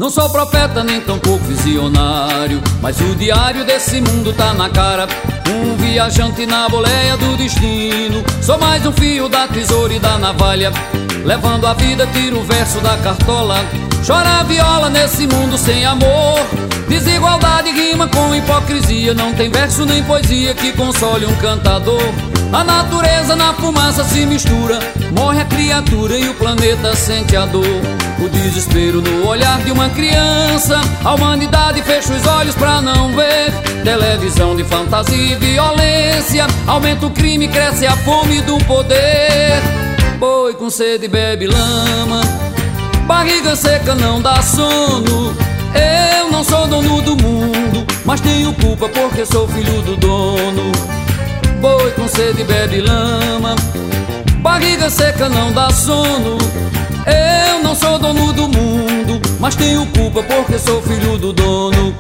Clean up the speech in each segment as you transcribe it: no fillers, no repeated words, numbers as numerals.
Não sou profeta nem tampouco visionário, mas o diário desse mundo tá na cara. Um viajante na boleia do destino. Sou mais um fio da tesoura e da navalha. Levando a vida, tiro o verso da cartola. Chora a viola nesse mundo sem amor. Desigualdade rima com hipocrisia. Não tem verso nem poesia que console um cantador. A natureza na fumaça se mistura. Morre a criatura e o planeta sente a dor. O desespero no olhar de uma criança. A humanidade fecha os olhos pra não ver. Televisão de fantasia e violência. Aumenta o crime, cresce a fome do poder. Boi com sede bebe lama. Barriga seca não dá sono. Eu não sou dono do mundo, mas tenho culpa porque sou filho do dono. Boi com sede bebe lama. Barriga seca não dá sono. Eu não sou dono do mundo, mas tenho culpa porque sou filho do dono.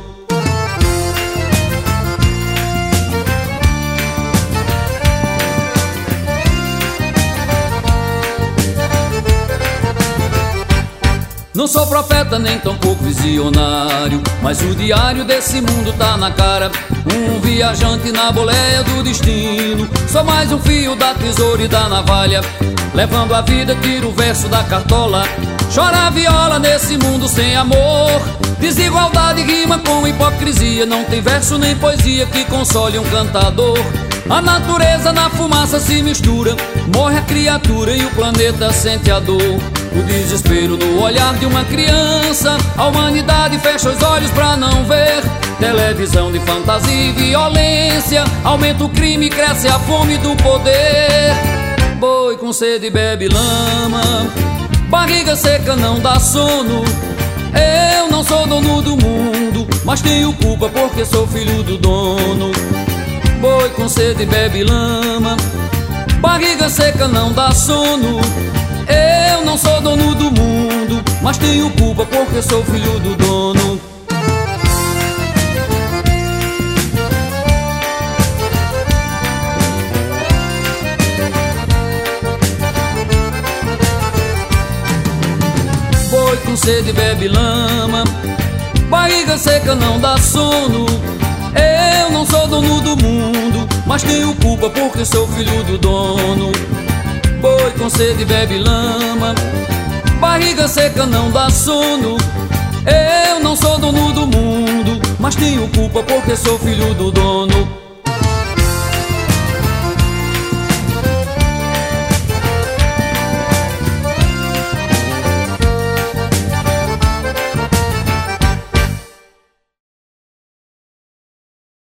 Não sou profeta nem tampouco visionário, mas o diário desse mundo tá na cara. Um viajante na boleia do destino. Sou mais um fio da tesoura e da navalha. Levando a vida, tiro o verso da cartola. Chora a viola nesse mundo sem amor. Desigualdade rima com hipocrisia. Não tem verso nem poesia que console um cantador. A natureza na fumaça se mistura. Morre a criatura e o planeta sente a dor. O desespero no olhar de uma criança. A humanidade fecha os olhos pra não ver. Televisão de fantasia e violência. Aumenta o crime, cresce a fome do poder. Boi com sede bebe lama. Barriga seca não dá sono. Eu não sou dono do mundo, mas tenho culpa porque sou filho do dono. Boi com sede bebe lama. Barriga seca não dá sono. Eu não sou dono do mundo, mas tenho culpa porque sou filho do dono. Boi com sede bebe lama. Barriga seca não dá sono. Eu não sou dono do mundo, mas tenho culpa porque sou filho do dono. Boi com sede bebe lama. Barriga seca não dá sono. Eu não sou dono do mundo, mas tenho culpa porque sou filho do dono.